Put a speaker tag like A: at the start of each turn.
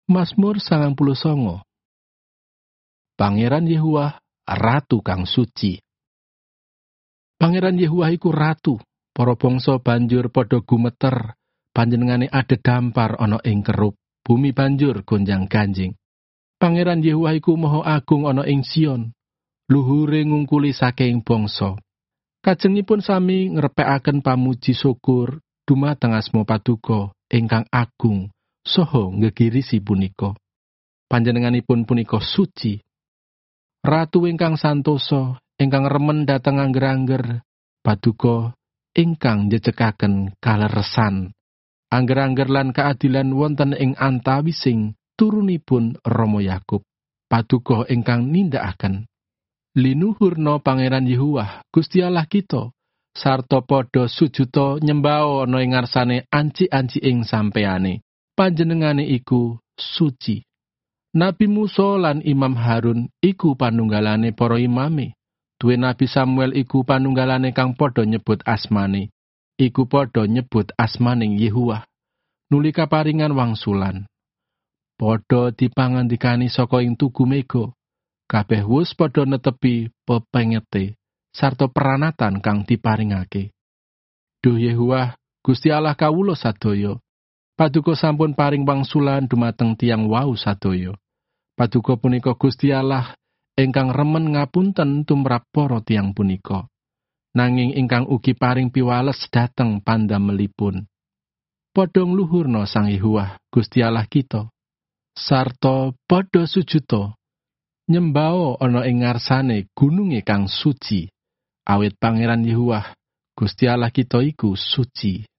A: Mazmur 99. Pangeran Yehuwah, Ratu kang suci. Pangeran Yehuwah iku ratu, para bangsa banjur padha gumeter, panjenengane adhedhampar ana ing kerup, bumi banjur gonjang-ganjing. Pangeran Yehuwah iku maha agung ana ing Sion, luhure ngungkuli saking bangsa. Kajengipun sami ngrepekaken pamuji syukur dumateng asma Paduka ingkang agung saha nggegirisi punika. Panjenenganipun punika suci. Ratu ingkang santosa, ingkang remen dhateng angger-angger, Paduka ingkang njejekaken kaleresan. Angger-angger lan kaadilan wonten ing antawising turunipun Rama Yakub. Paduka ingkang nindakaken. Linuhurna Pangeran Yehuwah, Gusti Allah kita, sarta padha sujuta nyembah ana ing ngarsane anci-anci ing sampeyane. Panjenengane iku suci. Nabi Musa lan Imam Harun iku panunggalane para imame. Duwe Nabi Samuel iku panunggalane kang padha nyebut asmane. Iku padha nyebut asmaning Yehuwah. Nuli kaparingan wangsulan. Padha dipangandikani saka ing tugu mega. Kabeh wus padha netepi pepengete sarta peranatan kang diparingake. Duh Yehuwah, Gusti Allah kawula sadaya. Paduka sampun paring wangsulan dumateng tiyang wau sadaya. Paduka punika Gusti Allah ingkang remen ngapunten tumrap para tiyang punika. Nanging ingkang ugi paring piwales dhateng pandamelipun. Padha ngluhurna Sang Yehuwah, Gusti Allah kita. Sarta padha sujuta nyembah ana ing ngarsane gununge kang suci. Awit Pangeran Yehuwah, Gusti Allah kita iku suci.